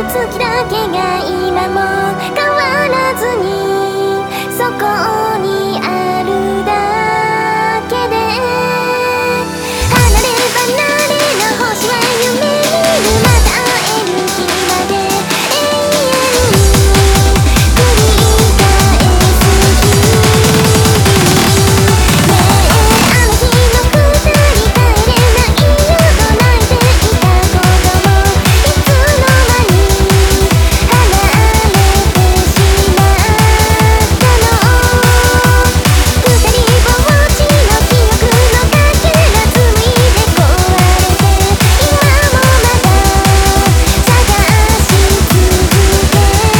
月だけが今も変わらずにそこにあるだけで、離れ離れの星は夢見る、また会える日まで永遠に繰り返す日々。ねえ、あの日の二人帰れないよと泣いていたこともいつの間に離れてしまったの。二人ぼっちの記憶のかけらついで壊れて、今もまだ探し続けてる。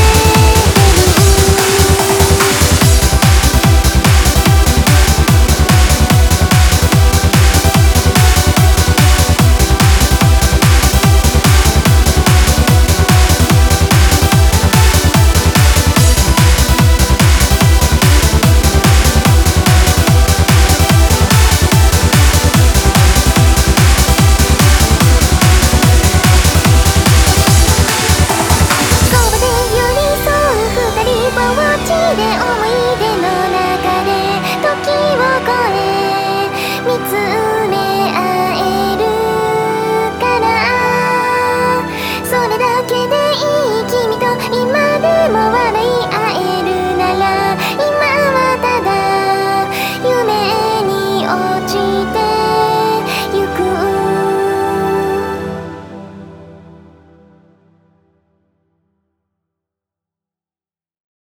そばで寄り添う二人ぼっちで思い出の中で時を越え見つ